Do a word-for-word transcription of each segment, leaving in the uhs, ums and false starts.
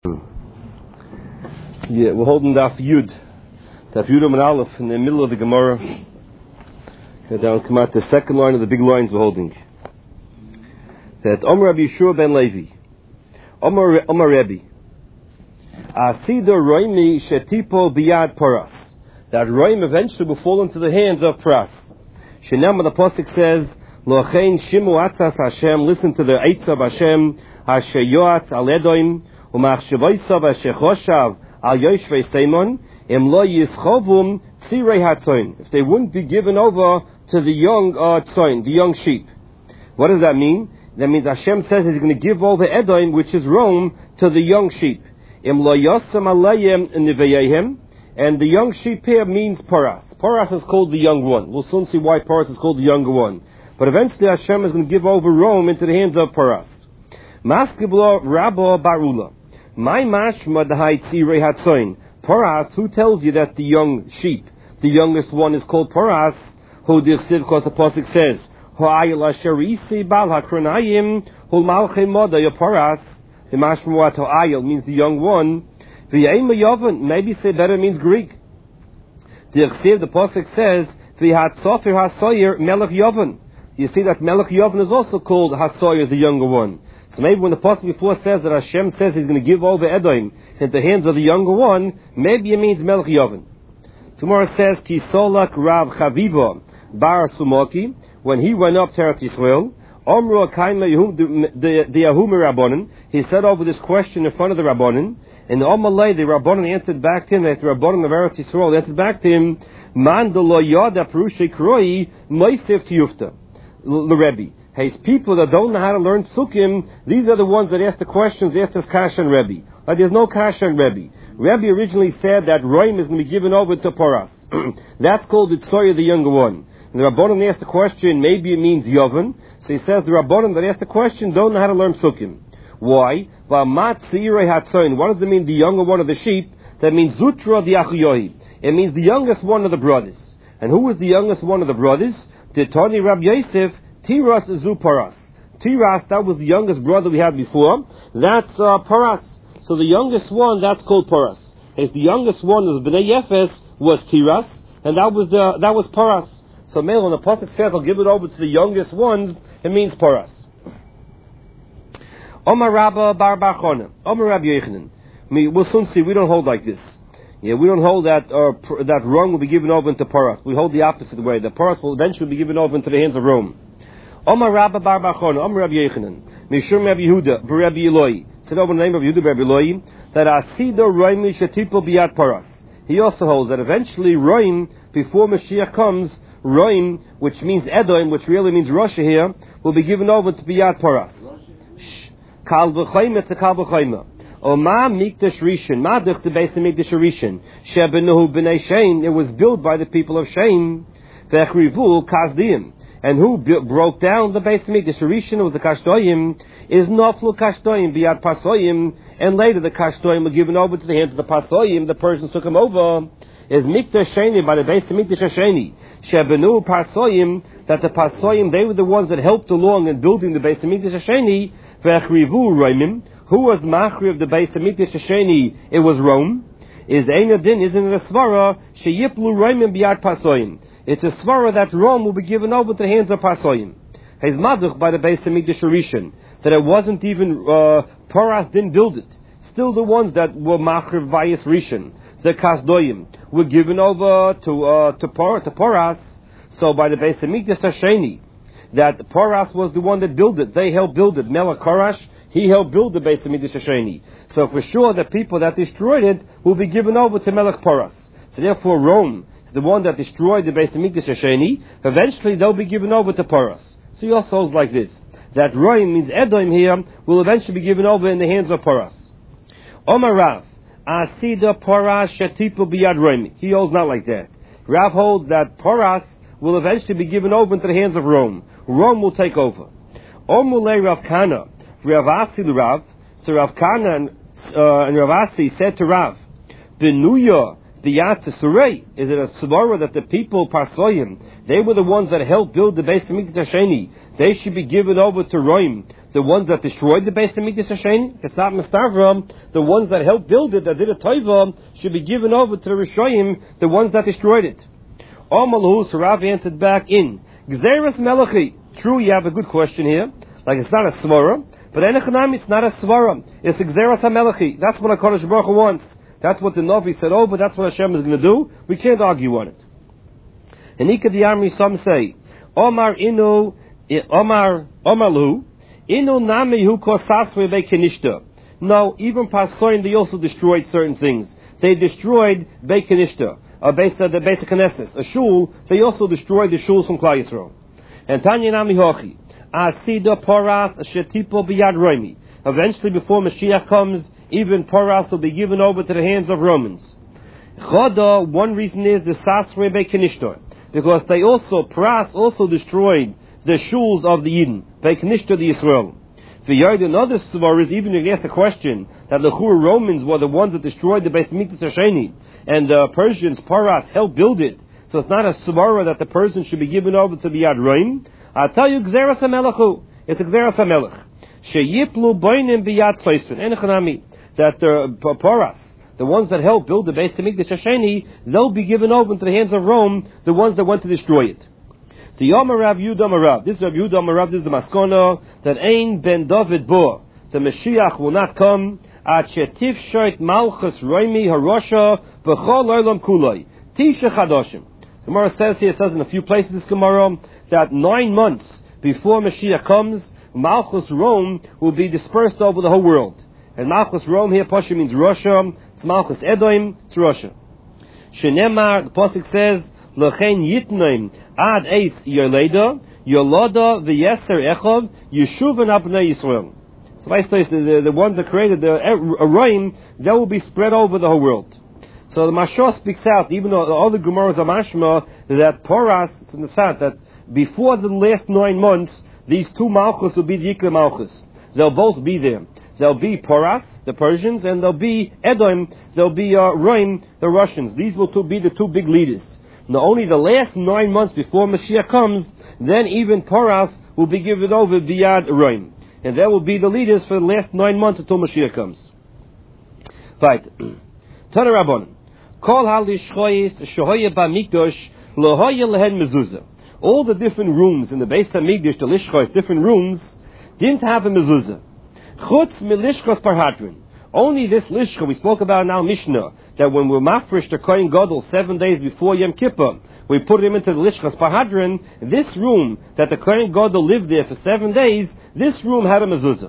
Yeah, we're holding Daf Yud, Daf Yud and Aleph in the middle of the Gemara. Okay, down come out the second line of the big lines we're holding. That Omer Rabbi Yeshua ben Levi, Omer Omer Rabbi, Asido Roimi Shetipo Biyad Paras. That Roim eventually will fall into the hands of Paras. Shenam the pasuk says, Lochein Shimu Atzas Hashem. Listen to the Eitz of Hashem, Asher Yoatz Al Edoim, Umachshavoisav Asher Choshav Al Yoshvei Seimon. Im Lo Yischovum Tzirei Hatzoin. If they wouldn't be given over to the young uh, tzoin, the young sheep. What does that mean? That means Hashem says He's going to give over Edom, which is Rome, to the young sheep. Im Lo Yosam Alayim Niveyehem. And the young sheep here means Paras. Paras is called the young one. We'll soon see why Paras is called the younger one. But eventually Hashem is going to give over Rome into the hands of Paras. Maskiblo Rabba Barula. My mashma dahai tzirei hatzoin. Paras, who tells you that the young sheep, the youngest one is called Paras, who dirsiv, because the pasuk says, Ho'ayil asher isi bal hakronayim, hul malchei moda ya Paras. The mashma what Ho'ayil means the young one. V'yeim yovan, maybe say better means Greek. Dirsiv, the pasuk says, V'hatzofer hasoyer melech yovan. You see that melech yovan is also called hasoyer, the younger one. So maybe when the pasuk before says that Hashem says He's going to give over Edom into the hands of the younger one, maybe it means Melech Yovan. Tomorrow says Ki Solak Rav Chaviva Bar Sumoki, when he went up to Eretz Yisrael, Omru Akaima the Yahumer Rabbanon, he said over this question in front of the Rabbanon, and Omalei the Rabbanon answered back to him, that the Rabbanon of Eretz Yisrael answered back to him, Man lo Yoda Perushe Kroi Moisef Tiyufta the Rebbe. Hey, people that don't know how to learn psukim, these are the ones that ask the questions, ask us Kasha and Rebbe. But there's no Kasha and Rebbe. Rebbe originally said that Roim is going to be given over to Paras. That's called the Tzoya, the younger one. And the Rabbanon asked the question, maybe it means Yovan. So he says the Rabbanon that asked the question don't know how to learn psukim. Why? What does it mean, the younger one of the sheep? That means Zutra the Achuyohi. It means the youngest one of the brothers. And who was the youngest one of the brothers? Titani Rab Yosef, Tiras Zu Paras. Tiras, that was the youngest brother we had before. That's uh, Paras. So the youngest one, that's called Paras. As the youngest one of Bnei Yefes was Tiras, and that was the that was Paras. So when the pasuk says, "I'll give it over to the youngest ones," it means Paras. Omar Rabba Bar Bar Chona, Omar Rabbi Yechanan. We'll soon see. We don't hold like this. Yeah, we don't hold that uh, that Rome will be given over into Paras. We hold the opposite way. The Paras will eventually be given over into the hands of Rome. Omar Rabba Bar Bar Chona, Omar Rabbi Yechanan, Mishum Rabbi Yehuda, Rabbi Eloi. Said over the name of Yehuda, Rabbi Eloi, that Asido Roim Shetipo Biyad Paras. He also holds that eventually Roim, before Mashiach comes, Roim, which means Edom, which really means Russia here, will be given over to Biyad Paras. Kal v'chayma to kal v'chayma. O ma mikdash rishon, ma duch the base of mikdash rishon. Shebenuhu b'nei Shem, it was built by the people of Shem. V'echrivu kasdim. And who built, broke down the base of mikdash rishon was the Kashtoyim. Is noflu Kashtoyim biyad Pasoyim. And later the Kashtoyim were given over to the hands of the Pasoyim. The Persians took them over. Is mikdash sheni by the base of mikdash sheni. Shebenuhu Pasoyim, that the Pasoyim, they were the ones that helped along in building the base of mikdash sheni. V'echrivu Roimim. Who was Machri of the base of Mikdash Sheni? It was Rome. Is Einadin, isn't it a Svara? Sheyiplu Roimim biyad Pasoyim. It's a Svara that Rome will be given over to the hands of Pasoyim. His Maduch by the base of Mikdash Rishon. That it wasn't even, uh, Paras didn't build it. Still the ones that were Machri of Vayis Rishon, the Kasdoyim, were given over to, uh, to, Par- to Paras. So by the base of Mikdash Sheni, that Paras was the one that built it. They helped build it. Melech Korash, he helped build the base of Mikdash Sheni. So for sure the people that destroyed it will be given over to Melech Paras. So therefore Rome is the one that destroyed the base of Mikdash Sheni. Eventually they'll be given over to Paras. So he also holds like this, that Roim means Edom here will eventually be given over in the hands of Paras. Omar Rav, Asida Paras Shetipu Biyad Roim. He holds not like that. Rav holds that Paras will eventually be given over into the hands of Rome. Rome will take over. Omulei Rav Kana, Rav Asi the Rav. So Rav Kana and, uh, and Rav Asi said to Rav, Benuya Biyat Surei. Is it a svara that the people Pasoyim, they were the ones that helped build the base of Mikdash Sheni? They should be given over to Rome the ones that destroyed the Beis Hamikdash Hasheni. It's not Mistavram. The ones that helped build it, that did a Taiva, should be given over to the Rishoyim, the ones that destroyed it. Amalu, so Rav answered back in Gzeras Melachi. True, you have a good question here. Like it's not a Svara, but Enechanami, it's not a Svara. It's a Gzeras HaMelachi. That's what HaKadosh Baruch Hu wants. That's what the Navi said, oh, but that's what Hashem is going to do. We can't argue on it. And Ika the Army, some say, Omar Inu, Omar, Omar Lu, Inu Nami Hu Kosaswe Bekenishta. No, even Pasoin, they also destroyed certain things. They destroyed Bekenishta, a base of the basic Knesset, a shul. They also destroyed the shuls from Klal Yisrael. And Tanya Nami Hochi, Asida Poras Shetipo Biyad Roimi. Eventually, before Mashiach comes, even Poras will be given over to the hands of Romans. Choda, one reason is the Sasre Bekenishta, because they also, Poras also destroyed the shuls of the Yidden, Bekenishta the Yisrael. The Yard and other Svaras, even if you ask the question that the Chur Romans were the ones that destroyed the Beis Hamikdash Hasheni, and the Persians, Paras, helped build it. So it's not a Svara that the Persians should be given over to the Yad Roim. I'll tell you, Gzeras HaMelachu. It's a Gzeras HaMelech. Sheyiplu boinim biyad soisven. Enechanami. That the Paras, the ones that helped build the Beis Hamikdash Hasheni, they'll be given over into the hands of Rome, the ones that went to destroy it. The Yomer Rav Yehuda Marav. This is Rav Yehuda Marav. This is the Maskona that Ein Ben David Bo. The Mashiach will not come. At shetif shoit malchus roimi harosha b'chol olam kuloi tisha chadoshim. The Gemara says here, it says in a few places this Gemara, that nine months before Mashiach comes, Malchus Rome will be dispersed over the whole world. And Malchus Rome here, Pasha means Russia. It's Malchus Edom, it's Russia. Shenemar, the Pasuk says, L'chein yitnaim ad eis yoleda, yoloda v'yeser echov, yeshuvan abnei Yisrael. So I say the, the ones that created the Aroim, they will be spread over the whole world. So the Mashah speaks out, even though the other Gemaras are mashma, that Poras, it's in the sense that before the last nine months, these two Malchus will be the Yikra Malchus. They'll both be there. There'll be Poras, the Persians, and there'll be Edom, there'll be uh, Roim, the Russians. These will two be the two big leaders. Now only the last nine months before Mashiach comes, then even Poras will be given over Biyad Roim. And they will be the leaders for the last nine months until Mashiach comes. Right. Tana Rabbanon. Kol halishchoyis shohoye ba'mikdosh lohoye lehen mezuzah. All the different rooms in the Beis Hamikdash, the lishchoyis, different rooms, didn't have a mezuzah. Chutz milishchos parhadrin. Only this lishcha we spoke about now, Mishnah, that when we're mafresh the Kohen Gadol seven days before Yom Kippur, we put him into the lishchas parhadrin. This room that the Kohen Gadol lived there for seven days, this room had a mezuzah.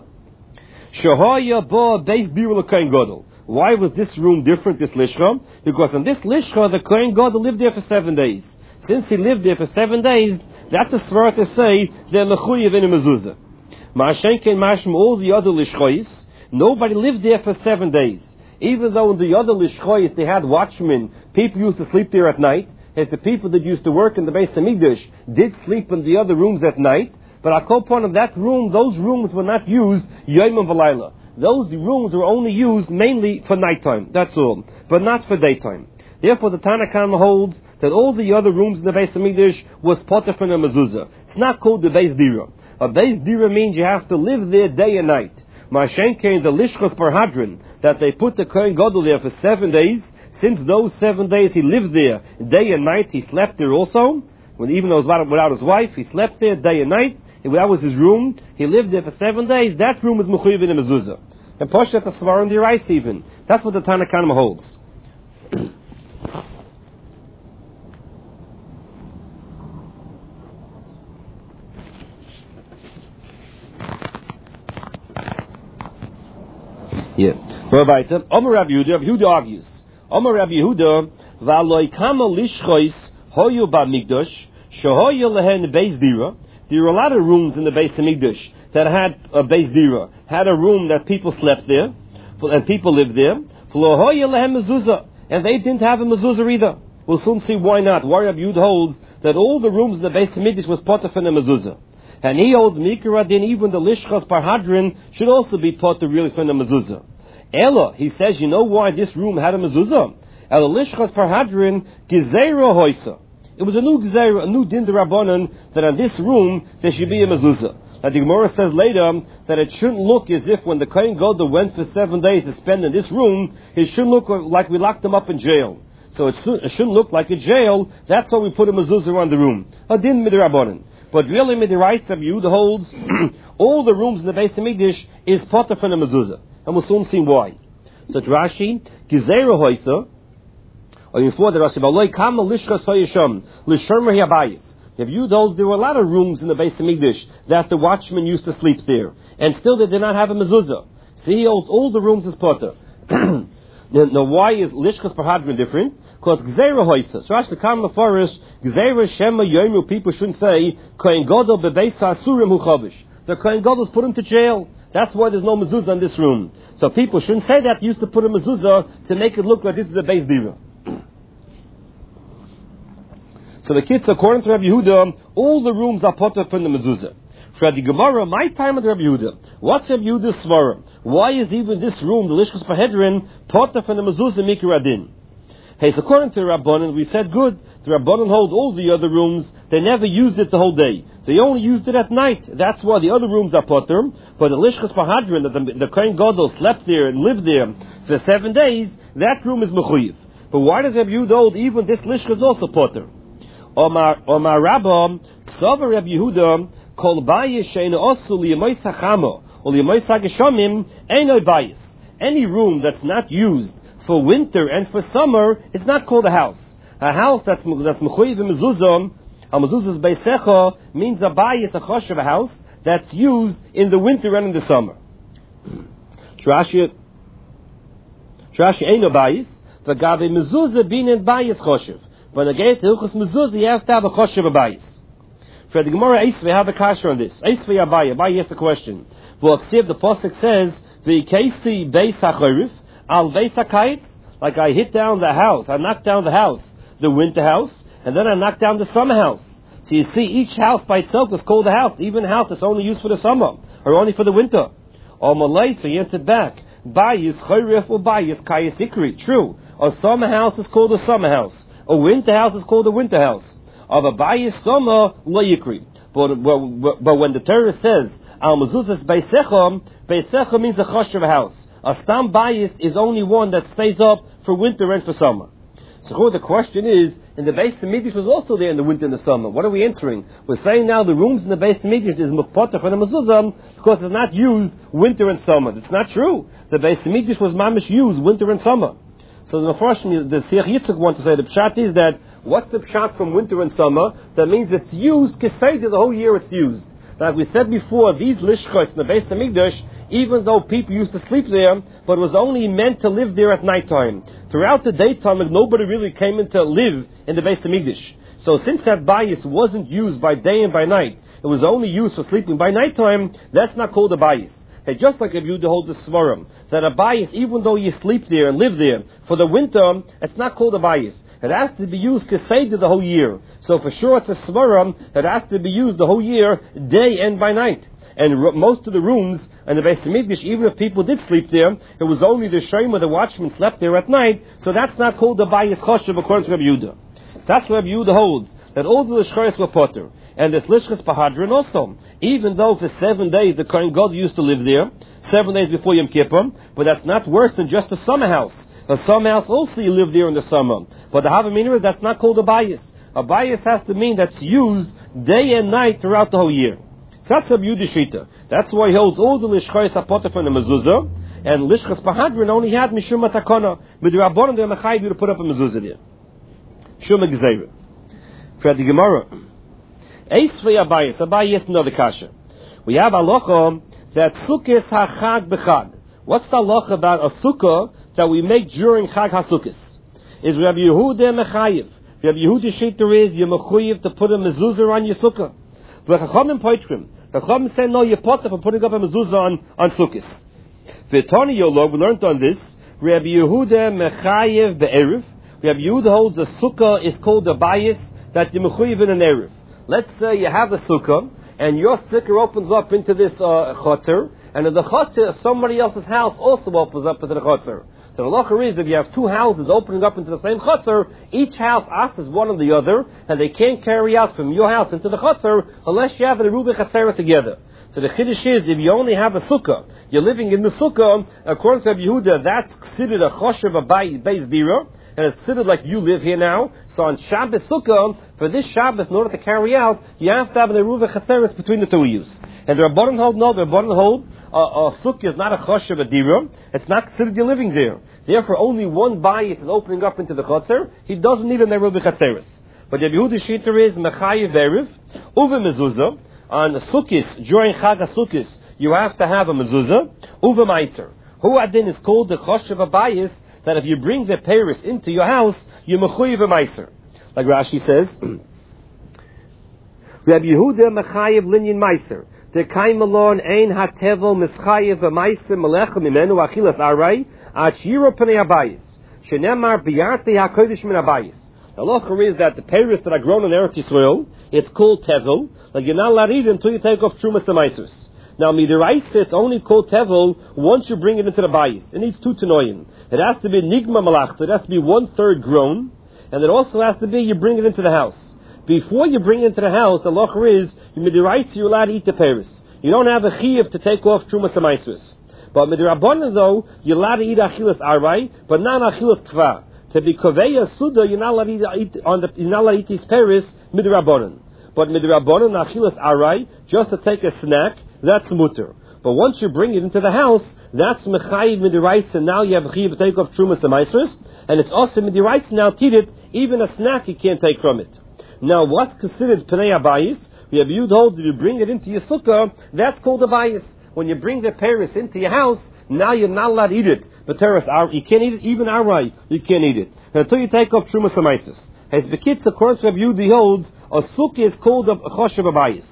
Shohoya ba beis birul Kohen Gadol. Why was this room different, this lishcha? Because in this lishcha, the Kohen Gadol lived there for seven days. Since he lived there for seven days, that's a svara to say they're mechuyev in a mezuzah. Ma'ashenken mashma all the other lishchos, nobody lived there for seven days. Even though in the other lishchos they had watchmen, people used to sleep there at night, as the people that used to work in the Beis Hamikdash did sleep in the other rooms at night, but akol of that room, those rooms were not used yom and v'layla. Those rooms were only used mainly for nighttime, that's all, but not for daytime. Therefore the Tanna Kama holds that all the other rooms in the Beis Hamikdash was potter from a mezuzah. It's not called the Beis Dira. A Beis Dira means you have to live there day and night. Ma'ashenke in the Lishchos Parhadrin, that they put the Kohen Gadol there for seven days. Since those seven days he lived there day and night, he slept there also. When even though he was without his wife, he slept there day and night. That was his room. He lived there for seven days. That room was mechuyev in a mezuzah. And Poshet a svar on the rice even. That's what the Tanna Kama holds. Yeah. Rabbi Omer Rabbi Yehuda, Rabbi Yehuda argues. Omer Rabbi Yehuda, v'aloi kama lishchois hoyu ba'mikdash, shohoyu lehen beis dira. There were a lot of rooms in the Beis Hamikdash that had a beis dira, had a room that people slept there, and people lived there. V'lohoyu lehen mezuzah, and they didn't have a mezuzah either. We'll soon see why not. Why Rabbi Yehuda holds that all the rooms in the Beis Hamikdash was potter from a mezuzah. And he holds Mikra din, even the Lishchas Parhadrin should also be potter really from the mezuzah. Ella, he says, you know why this room had a mezuzah? Ella Lishchas Parhadrin Gezerah Hoysa. It was a new Gezerah, a new din d'Rabbanan, that in this room there should be a mezuzah. Now the Gemara says later that it shouldn't look as if when the Kohen Gadol went for seven days to spend in this room, it shouldn't look like we locked him up in jail. So it shouldn't look like a jail. That's why we put a mezuzah around the room. Adin midrabanan. But really, midiraitz of Yehuda holds all the rooms in the Beis Hamikdash is potter from the mezuzah, and we'll soon see why. So Rashi, Gizera Hoisa, or before the Rashi, Baloi Kama Lishcha Soyisham, Lishermer Hiabayis. If you those, there were a lot of rooms in the Beis Hamikdash that the watchmen used to sleep there, and still they did not have a mezuzah. See, he holds all the rooms as potter. Now, why is Lishchas Parhadrin different? Because Gzeira Hoisa. So Rashi Kam Lefarish, Gzeira Shema Yoimu, people shouldn't say Kohen Gadol Bebeisa Asurim Hu Chavish. The Kohen Gadol's put him to jail. That's why there's no mezuzah in this room. So people shouldn't say that. They used to put a mezuzah to make it look like this is a Beis Dira. So the kids, according to Rabbi Yehuda, all the rooms are potter from the mezuzah. For the Gemara, my time at Rabbi Yehuda. What's Rabbi Yehuda's svara? Why is even this room, the Lishchas Parhadrin, potter from the mezuzah Mikra Adin? Hey, so according to the Rabbanan, we said good. The Rabbanan hold all the other rooms. They never used it the whole day. They only used it at night. That's why the other rooms are potter. But the Lishchas Parhadrin, that the, the Kohen Gadol slept there and lived there for seven days, that room is mechuyev. But why does Rabbi Yehuda hold even this Lishchas also potter? Omar Omar Rabba, Ksavar Rabbi Yehuda, Kol Bayis Sheina Osu Liyamois Hachama or Liyamois Hageshamim Einoi Bayis. Any room that's not used for winter and for summer, it's not called a house. A house that's that's mechuyev mezuzah, a mezuzah's beisecha means a bayis, a chosh of a house that's used in the winter and in the summer. Trashi Trashi Eino Bayis, v'gave mezuzah binin bayis choshev. When I get to Hilchos mezuzah, you have to have a choshev a bayis. For the Gemara Eisvei have a kasher on this. Eisvei Abaye, Abaye asks the question. Well, Ksiv, the pasuk says, "V'ikeisi beis hachorif al beis hakayitz." Like I hit down the house, I knocked down the house, the winter house, and then I knocked down the summer house. So you see, each house by itself is called a house, even a house that's only used for the summer or only for the winter. Or Malay, so he answered back, "Bayis chorif or bayis kayis ikri." True, a summer house is called a summer house. A winter house is called a winter house. Of a bayis summer lo yikri. But, but, but when the Torah says al mezuzahs beisecham, beisecham means a chosh of a house. A stam bayis is only one that stays up for winter and for summer. So the question is, in the Beis Hamikdash was also there in the winter and the summer. What are we answering? We're saying now the rooms in the Beis Hamikdash is mukpotah for the mezuzah because it's not used winter and summer. It's not true. The Beis Hamikdash was mamish used winter and summer. So the first, the Siach Yitzchak wants to say the pshat is that what's the pshat from winter and summer? That means it's used keseder the whole year. It's used. Like we said before, these lishchos in the Beis Hamikdash, even though people used to sleep there, but it was only meant to live there at nighttime. Throughout the daytime, like nobody really came in to live in the Beis Hamikdash. So since that bayis wasn't used by day and by night, it was only used for sleeping by nighttime, that's not called a bayis. Hey, just like if you hold the svarim, that a bayis, even though you sleep there and live there, for the winter, it's not called a bayis. It has to be used keseder the whole year. So for sure it's a svarim that has to be used the whole year, day and by night. And r- most of the rooms in the Beis Hamikdash, even if people did sleep there, it was only the shema, the watchman slept there at night, so that's not called the bayis choshev according to Rabbi Yehuda. That's what Rabbi Yehuda holds, that all the lishchos were potter. And this Lishchas Parhadrin also. Even though for seven days the Kohen Gadol used to live there, seven days before Yom Kippur, but that's not worse than just a summer house. A summer house also you live there in the summer. But the Havamina, that's not called a bayis. A bayis has to mean that's used day and night throughout the whole year. So that's a Yudishita. That's why he holds all the Lishchos are from the mezuzah, and Lishchas Parhadrin only had Mishum Matakona. With the Rabbanon, they're Mechayiv you to put up a mezuzah there. Shuma Gzeira. For the Gemara. Eisvei Abayis, Abayis another kasha. We have halacha that sukkis hachag b'chag. What's the halacha about a sukkah that we make during Chag HaSukkos? Is Rabbi Yehuda mechayiv? Rabbi Yehuda sheiter is you're mechayiv to put a mezuzah on your sukkah. V'chachamim poitrim. The chachamim say no, you're potter for putting up a mezuzah on on sukkos. V'tani yolog, we learned on this. Rabbi Yehuda mechayiv be'erev. Rabbi Yehuda holds a sukkah is called a bayis that you're mechayiv in an erev. Let's say you have a sukkah, and your sukkah opens up into this uh, chotzer, and in the chotzer, somebody else's house also opens up into the chotzer. So the halacha is, if you have two houses opening up into the same chotzer, each house asks one of the other, and they can't carry out from your house into the chotzer unless you have the Rubi Chatzera together. So the chiddush is, if you only have a sukkah, you're living in the sukkah, according to Rabbi Yehuda, that's considered a choshev, a base dira, and it's considered like you live here now. So on Shabbos sukkah, for this Shabbos, in order to carry out, you have to have an eruv chaseres between the two of you. And the Rabbanan hold, no, the Rabbanan hold, uh, a sukkah is not a choshev, a dira, it's not considered you're living there. Therefore, only one bias is opening up into the chotzer, he doesn't need an eruv chaseres. But Rabbi Yehuda shita is mechayev erev, uve mezuzah. On Sukkis, during Chag HaSukkis, you have to have a mezuzah, uva meiser. Hu adin is called the choshev abayis, that if you bring the Paris into your house, you mechuyev a meiser. Like Rashi says, Rabbi Yehuda mechayev linyan meiser. The kaim alon ein hatevel mischayev a meiser melechem imenu achilas aray, at shiro pnei abayis. Shenemar biyarte hakodesh min abayis. The halacha is that the Paris that are grown in Eretz Yisrael, it's called tevel. Like you're not allowed to eat it until you take off trumas and meisus. Now, midiraisa, it's only called tevel once you bring it into the bayis. It needs two tenoim. It has to be nigma malachta. It has to be one third grown, and it also has to be you bring it into the house. Before you bring it into the house, the halacha is midiraisa you're allowed to eat the Paris. You don't have a chiyuv to take off trumas and meisus. But midirabanan though, you're allowed to eat achilas aray, but not achilas kva. To be koveya suda, you're not allowed to eat on the you're not allowed to eat these Paris midirabanan. But midrabanan achilas aray, just to take a snack, that's mutter. But once you bring it into the house, that's mechayiv midiraisa. Now you have a chiyav to take off trumas and meisros, and it's also midiraisa now to eat it. Even a snack you can't take from it. Now, what's considered pnei abayis? We have you told if you bring it into your sukkah, that's called a bayis. When you bring the Paris into your house, now you're not allowed to eat it. But teres, you can't eat it. Even aray, you can't eat it until you take off trumas and meisros. As Bekitz, according to Rabbi Yehuda, holds a sukkah is called a choshev abayis.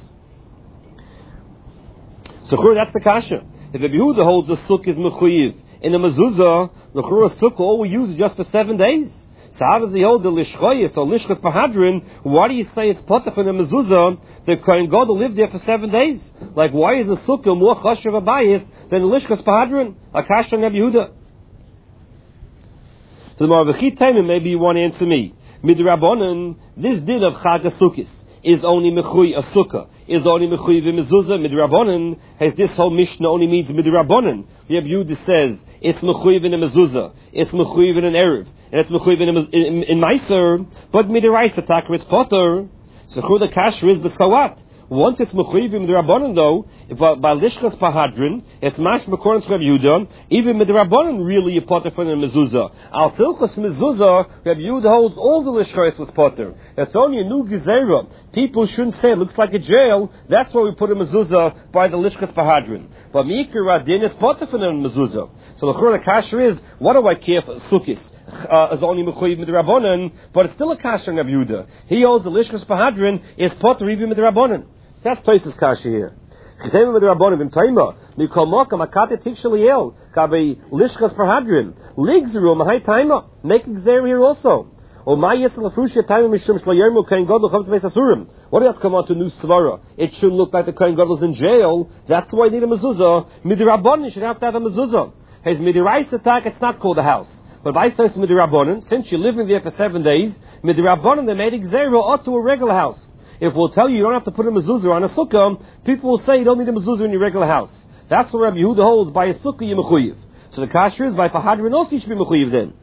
So that's the kasha. If Rabbi Yehuda holds a sukkah is mechuyev in a mezuzah, the chura sukkah all we use is just for seven days. So how does he hold the lishchoyes or lishchas pahadrin? Why do you say it's potaf in a mezuzah? The kohen gadol lived there for seven days. Like why is a sukkah more choshev abayis than lishchas pahadrin? A kasha on Rabbi Yehuda. So the Marvachit Taimim, maybe you want to answer me. Midrabanan, this din of Chag HaSukkis is only mechui a sukkah, is only mechui v'mezuzah. Midrabanan has this whole Mishnah only means midrabanan. We have Yehuda says it's mechui in a mezuzah, it's mechui in an erev, and it's mechui in in, in meiser. But midiraisa takar it's potter. So the kasher is but so what? Once it's mechuyev midrabanan though, if uh, by lishchas pahadrin, it's mash according to Rabbi Yehuda. Even midrabanan really you potter for the mezuzah. Al filchas mezuzah, Rabbi Yehuda holds all the lishchas was potter. It's only a new gezerah. People shouldn't say it looks like a jail. That's why we put a mezuzah by the lishchas pahadrin. But mikir radin is potter for the mezuzah. So the chura kasher is, what do I care for sukkis? Uh, is only mechuyev midrabanan, but it's still a kasher in Rabbi Yehuda. He holds the lishchas pahadrin is potter even midrabanan. That's Tosis kasha here. Chitema midrabanan v'im taima mikol mokam akate tikshaliel kabe lishchas pahadrin ligzeru mahai taima make exer here also. Or my yisel afrushia taima mishum shlayermu kain gadol chav tveis asurim. What does that come on to new svara? It shouldn't look like the kain gadol's in jail. That's why I need a mezuzah. Midrabanan should have to have a mezuzah. His midiraisa attack, it's not called a house. But by says midrabanan, since you're living there for seven days, midrabanan they made exer ought to a regular house. If we'll tell you you don't have to put a mezuzah on a sukkah, people will say you don't need a mezuzah in your regular house. That's what Rabbi Yehuda holds. By a sukkah you mechuyev. So the kasher is by pahadrin also you should be mechuyev then.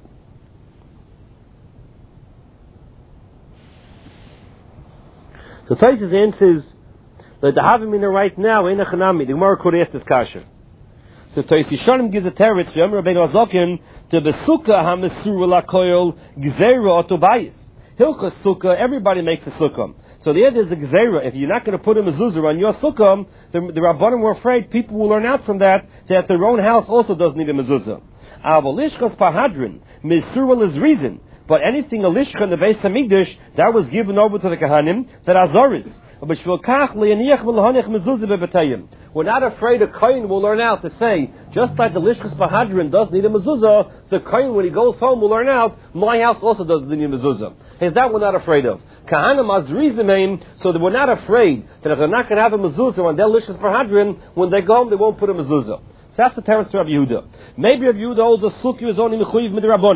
So Taisa's answers that the havimina right now in a chanami. The Gemara could ask this kasher. So Taisa Yishanim gives a teretz for Yom Rabbeinu Azokin to the sukkah hamesur lakoyol gzeira otobayis. Hilchas sukkah, everybody makes a sukkah. So the idea is the gzeira. If you're not going to put a mezuzah on your sukkah, the, the Rabbanim were afraid people will learn out from that that their own house also doesn't need a mezuzah. Avalishchas pahadrin mezuzah is reason, but anything a lishcha in the Beis Hamikdash that was given over to the Kahanim that azaris. We're not afraid a kohen will learn out to say, just like the lishchas pahadrin does need a mezuzah, the kohen when he goes home will learn out, my house also doesn't need a mezuzah. Is that we're not afraid of? Kahanim azrizim, so that we're not afraid that if they're not going to have a mezuzah on their lishchas pahadrin, when they go home they won't put a mezuzah. So that's the terrace to Rabbi Yehuda. Maybe Rabbi Yehuda holds a sukkah is only mechuyev midrabanan.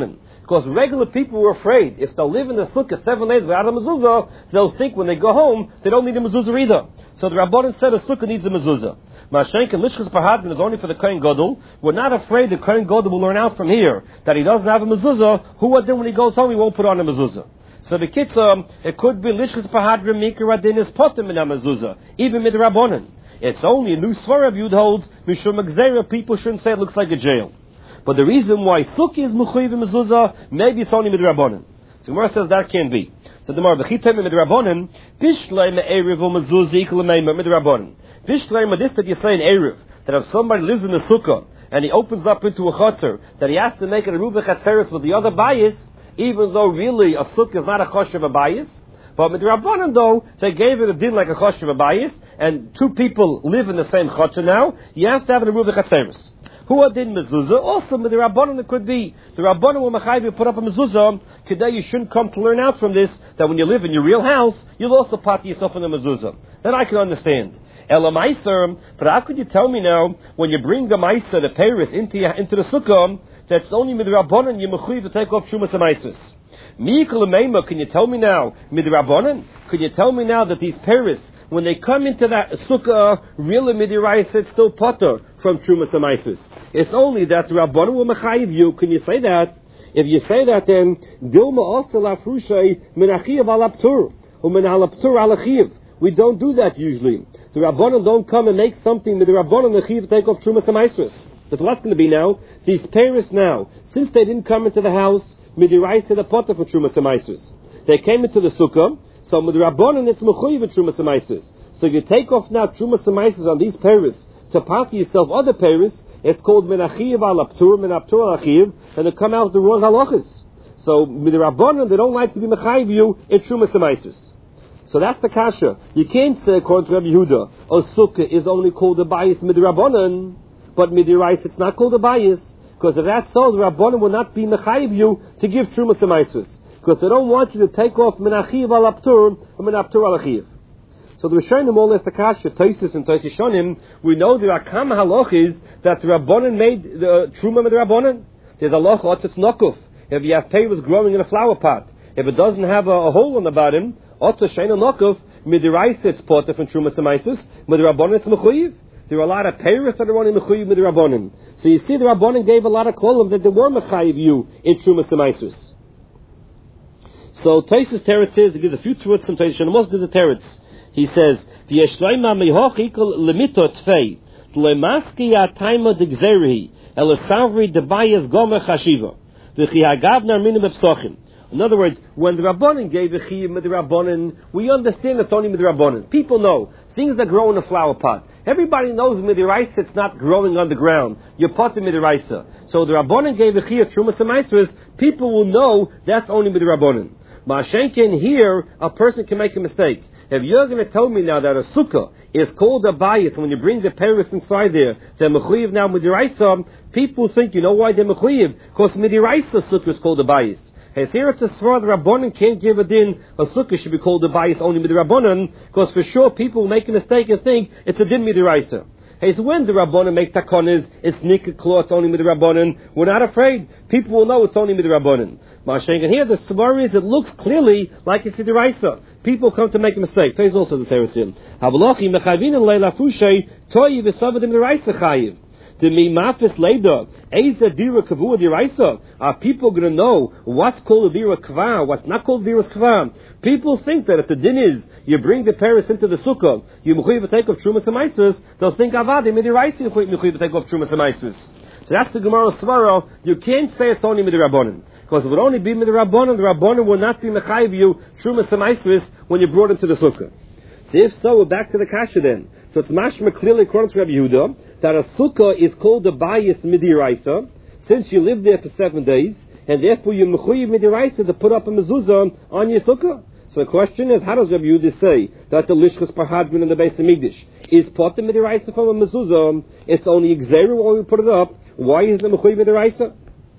Because regular people were afraid. If they'll live in the sukkah seven days without a mezuzah, they'll think when they go home, they don't need a mezuzah either. So the Rabbanan said a sukkah needs a mezuzah. Mashenk and Lishchas Parhadmin is only for the Kohen Gadol. We're not afraid the Kohen Gadol will learn out from here that he doesn't have a mezuzah. Who would then when he goes home he won't put on a mezuzah? So the kitzah, it could be Lishchas Parhadmin Mikra Radin is potem in a mezuzah, even mid Rabbanan. It's only a new Svara Yud holds Mishum Gzeira. People shouldn't say it looks like a jail. But the reason why sukkah is mechuyev mezuzah, maybe it's only midrabanan. So Gemara says that can't be. So the Gemara b'chitem midrabanan bishlei me'erev u'mezuzah equal me'emer midrabanan. Bishlei this that you say in erev that if somebody lives in the sukkah and he opens up into a chutzner that he has to make it a rubach atzeres with the other bias, even though really a sukkah is not a choshev a bias. But midrabanan though they gave it a din like a choshev a bias, and two people live in the same chutzner now, you have to have it a rubach atzeres. Who are din mezuzah? Also, the Rabbanon it could be. The Rabbanon will machayev put up a mezuzah. Today you shouldn't come to learn out from this that when you live in your real house, you'll also party yourself in a mezuzah. That I can understand. Ela meiser, but how could you tell me now when you bring the meiser, the Paris, into into the sukkah, that's only with the Rabbanon you mechuyev to take off shumas meises? Mikol meima, can you tell me now mid Rabbanon? Could you tell me now that these Paris, when they come into that sukkah, really midiraisa, it's still potter from Trumas Amaisis. It's only that the Rabbanan will mechayiv you. Can you say that? If you say that, then Dilma also lafrushay menachiv alaptur or menalaptur alachiv. We don't do that usually. The Rabbanan don't come and make something with the Rabbanan mechayiv take off Trumas Amaisis. But what's going to be now? These parents now, since they didn't come into the house, midiraisa the potter for Trumas Amaisis. They came into the sukkah. So with the Rabbanan, it's mechuyev Trumas Amaisis. So you take off now Trumas Amaisis on these paris to party yourself other paris. It's called menachiv alaptur, menaptur alachiv, and they come out with the wrong halachas. So with the Rabbanan, they don't like to be mechayiv you in Trumas Amaisis. So that's the kasha. You can't say according to Rabbi Yehuda, a sukkah is only called a bias mid Rabbanan, but midirais it's not called a bias, because if that's so, the Rabbanan will not be mechayiv you to give Trumas Amaisis. Because they don't want you to take off menachiv alaptur or menaptur alachiv. So the Rishonim all left the kasha, Taisus and Taisus Shonim. We know there are kam halachis that the Rabbanan made the truma with the Rabbanan. There's a halach otzes nokuf. If you have peiros growing in a flower pot, if it doesn't have a, a hole on the bottom, otzes sheina nokuf midiraisa it's potter from truma semaisus. With the Rabbanan it's mechuyev. There are a lot of peiros that are only mechuyev with the Rabbanan. So you see, the Rabbanan gave a lot of kolam that they were mechayev you in truma semaisus. So Taisus Teretz says, he gives a few truths from Taisus Shonim. Most gives a Teretz. He says, "V'yeshloima mehoch ikol lemito tfei lemaski ataima degzeri elasavri debayas gomer chashiva v'chi hagavnar minim epsochim." In other words, when the Rabbanan gave a chiyuv with the Rabbanan, we understand it's only with the Rabbanan. People know things that grow in a flower pot. Everybody knows midiraisa it's not growing on the ground. You're potter midiraisa. So the Rabbanan gave a chiyuv trumas amaisros. People will know that's only with the Rabbanan. Ma'ashenken here, a person can make a mistake. If you're going to tell me now that a sukkah is called a bayis, when you bring the paris inside there, they're mechuyev now midiraisa, people think, you know why they're mechuyev? Because midiraisa sukkah is called a bayis. Hey, here it's a svara, the Rabbanan can't give a din, a sukkah should be called a bayis only midirabanan, because for sure people make a mistake and think it's a din midiraisa. Hey, so when the Rabbanan make takonas, it's nikah cloths only midirabanan, we're not afraid. People will know it's only midirabanan. Ma'ashenken here, the svara is, it looks clearly like it's midiraisa. People come to make a mistake. Pays also the Teresim. Havalochi mechavin and leila fushay toyi v'savadim midiraisa chayiv. The mimafis leida eiza dira kavua diraisa. Are people going to know what's called a dira kva, what's not called dira kva? People think that if the din is you bring the paris into the sukkah, you mechuyev take off trumas amaisus, they'll think avadi midiraisa you mechuyev take off trumas amaisus. So that's the Gemara svara. You can't say it's only midirabanan. Because it would only be with the Rabbanan, the Rabbanan will not be mechayiv you trumas amaisris when you brought into the sukkah. So if so, we're back to the kasha then. So it's mashma clearly according to Rabbi Yehuda that a sukkah is called a bayis midiraisa since you live there for seven days, and therefore you mechayiv midiraisa to put up a mezuzah on your sukkah. So the question is, how does Rabbi Yehuda say that the lishchas parhadmin in the Beis Hamikdash is potter midiraisa from a mezuzah? It's only exeru when we put it up. Why is the mechayiv midiraisa?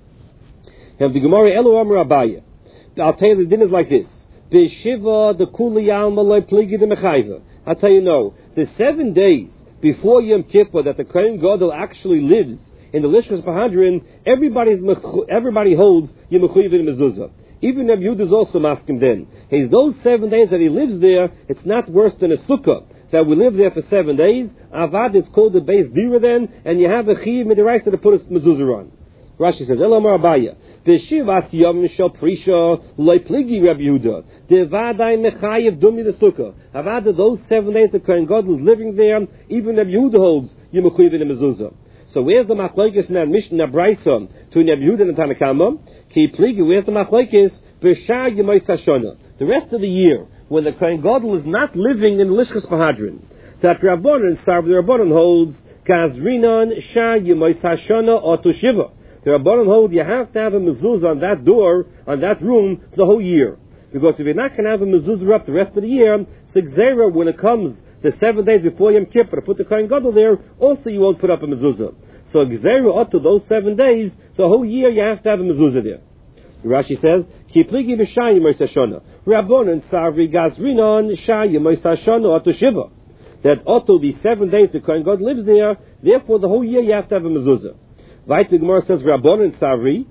Have the Gemara Elu Amar Abaya. I'll tell you the din is like this. B'shiva the kuli alma loy pligi the mechayva. I'll tell you no. The seven days before Yom Kippur that the Kohen Gadol actually lives in the Lishkas Bahadrin, everybody's everybody holds Yemechuyev in mezuzah. Even Rabbi Yehuda is also masking then. He's those seven days that he lives there, it's not worse than a sukkah. That we live there for seven days, Avad is called the base dira then, and you have a chiv midiraisa to put a mezuzah on. Rashi says, Elamar Abaya, V'shivas yom shel prisha loy pligi Rabbi Yehuda, Devadai mechayev dumi the sukkah. Avad, those seven days the Kohen Gadol is living there, even Rabbi Yehuda holds Yemechuyev in the mezuzah. So where's the machlokes in that Mishnah Brayson to Rabbi Yehuda and Tanakama? Ki pligi, where's the machlokes? V'shar yemois hashana. The rest of the year, when the Kohen Gadol is not living in the Lishkas Bahadrin, that Rabbanan, Sarv the Rabbanan holds, Kazrinan Shah Yemois Hashana Oto Shiva. The Rabbanan hold you have to have a mezuzah on that door, on that room, for the whole year. Because if you're not going to have a mezuzah up the rest of the year, Sigzera, when it comes the seven days before Yom Kippur to put the Kohen Gadol there, also you won't put up a mezuzah. So Gzera Oto, those seven days, the whole year you have to have a mezuzah there. Rashi says, Ki pligi b'shah Yemois Hashana. Rabbanan Sarvi Gazrinon Shah Yemois Hashana Oto Shiva. That Oto, the seven days the Kohen God lives there, therefore the whole year you have to have a mezuzah. Right, the Gemara says Rabbanan Sarvi.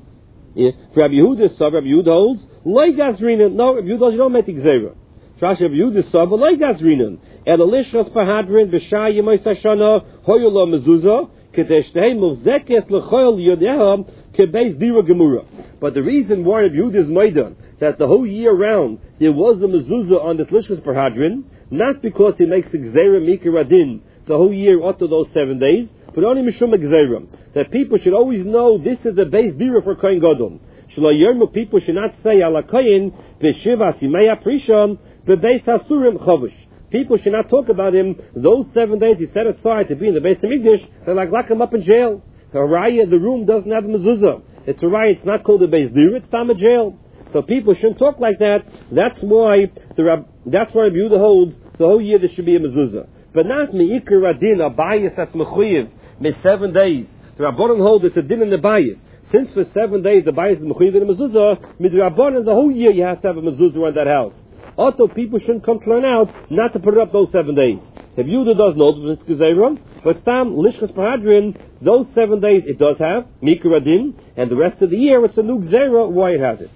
Rabbi Yehuda saw, Rabbi Yehuda holds, Loi Gazrinon. No, Rabbi Yehuda holds, you don't make Gzera. Rashi, Rabbi Yehuda saw, but Loi Gazrinon. El Elishas Pahadrin B'shah Yemois Hashana Hoyolo Mezuzah Kedeshtei Muvzekes L'choyol Yodeha Kebeis Dira Gemura. But the reason why Rabbi Yehuda is maidan that the whole year round there was a mezuzah on this Lishkas Parhadrin, not because he makes a Gzera Mika Radin the whole year after those seven days, but only Mishum Gzera. That people should always know this is a base dira for Kohen Gadol. Shlo people should not say ala Kohen v'shivas yimei aprisham v'beis hasurim chavush. People should not talk about him. Those seven days he set aside to be in the Beis Hamikdash, they're like lock him up in jail. The raya, the room doesn't have a mezuzah. It's a raya. It's not called a Beis Dira. It's tam a jail. So people shouldn't talk like that. That's why the Rab, that's why Rabbi Yehuda holds the whole year there should be a mezuzah, but not meikar radin a bias that's mechuyev me seven days. The Rabbanan hold it's a din in the bias. Since for seven days the bias is mechuyev in a mezuzah, mid Rabbanan the whole year you have to have a mezuzah on that house. Also, people shouldn't come to learn out not to put it up those seven days. If Yehuda does know it's Gezeiron, but Stam Lishkas Parhadrin, those seven days it does have Mikra Radin, and the rest of the year it's a new Gzeira why it has it.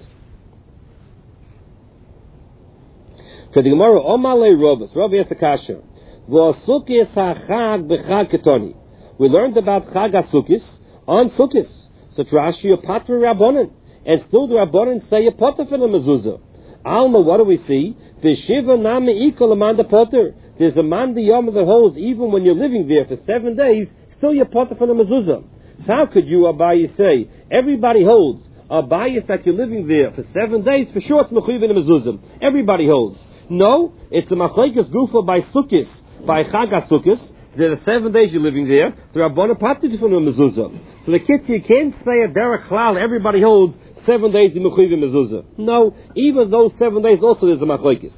For the Gemara, Omalei Robus, Rabbi Yasakasha, V'asukis ha'chag b'chag ketoni. We learned about Chag HaSukkis on Sukkis. So Rashi a patra Rabbanan, and still the Rabbanan say a potter for the mezuzah. Alma, what do we see? V'shiva nami ikol amanda potter. There's a man the yom that holds even when you're living there for seven days, still you're potter for the mezuzah. So how could you, Abaye, say everybody holds a bias that you're living there for seven days? For sure, it's mechuyev in the mezuzah. Everybody holds. No, it's a machlekes gufa by Sukkis, by Chag HaSukkis. There are seven days you're living there. There are bona patit from the mezuzah. So the kids, you can't say a derech klal. Everybody holds seven days in mechuyev in mezuzah. No, even those seven days also there's a machlekes.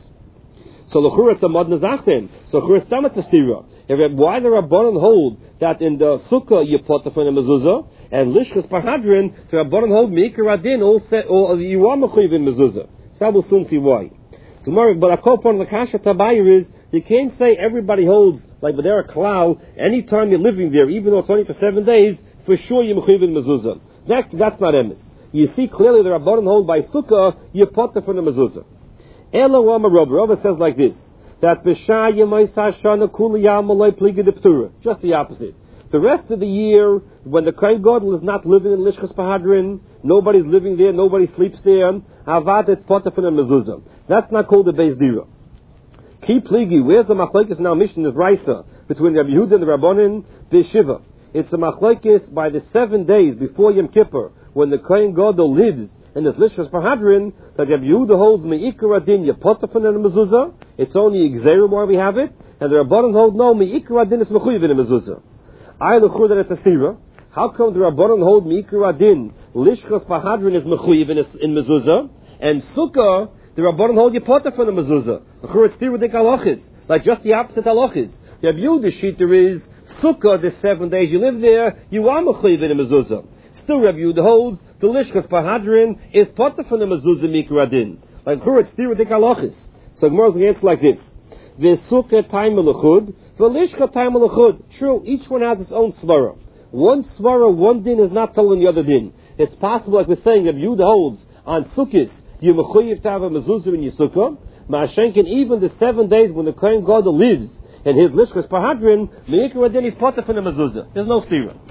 So l'chura it's a mod nazachten. So l'chura it's tamat stira. Why the Rabbanan hold that in the sukkah you put the from the mezuzah and lishkas parhadrin the Rabbanan hold meikar adin all you are mechuyev in mezuzah. So we'll soon see why. So, but a kopon the kasha tabayir is you can't say everybody holds like Badera Klau anytime you're living there, even though it's only for seven days, for sure you're mechuyev in mezuzah. That that's not emes. You see clearly the Rabbanan hold by sukkah you put the from the mezuzah. Ela Rama Rabba Rabba says like this that b'shah yemois hashana kuliyam alay pliga de ptura. Just the opposite. The rest of the year, when the Kohen Gadol is not living in Lishkas Pahadrin, nobody's living there, nobody sleeps there, avad it's potter from the mezuzah. That's not called the Beis Dira. Ki pligi, where's the machlekes now mission is Raisa between Rabbi Yehuda and the Rabbanan B'Shiva. It's a machlekes by the seven days before Yom Kippur when the Kohen Gadol lives in this Lishkas Parhadrin that Rabbi Yehuda holds meikar adin potter from the mezuzah. It's only Gzeira where we have it, and the Rabbanan hold no meikar adin is mechuyev in the mezuzah. I l'chur that it's a stira. How come the Rabbanan hold meikar adin Lishkas Parhadrin is mechuyev in, in mezuzah, and Sukkah the Rabbanan hold you potter from the mezuzah? L'chur it's stira dik halachis, like just the opposite halachis. Rabbi Yehuda sheet there is Sukkah the seven days you live there you are mechuyev in the mezuzah. Still Rabbi Yehuda holds the Lishkas Parhadrin is potter from the mezuzah meikar adin. Like l'chur it's stira dik halachis. So Gemara's going to answer like this: V'sukkah time l'chud, v'lishka time l'chud. True, each one has its own svara. one svara, one din is not telling the other din. It's possible, like we're saying, if Yehuda holds on Sukkot, you mechuyev to have a mezuzah in your sukkah. Ma'ashenkin, even the seven days when the Kohen Gadol lives in his lishkas parhadrin, meikar adin is potter from the mezuzah. There's no stira.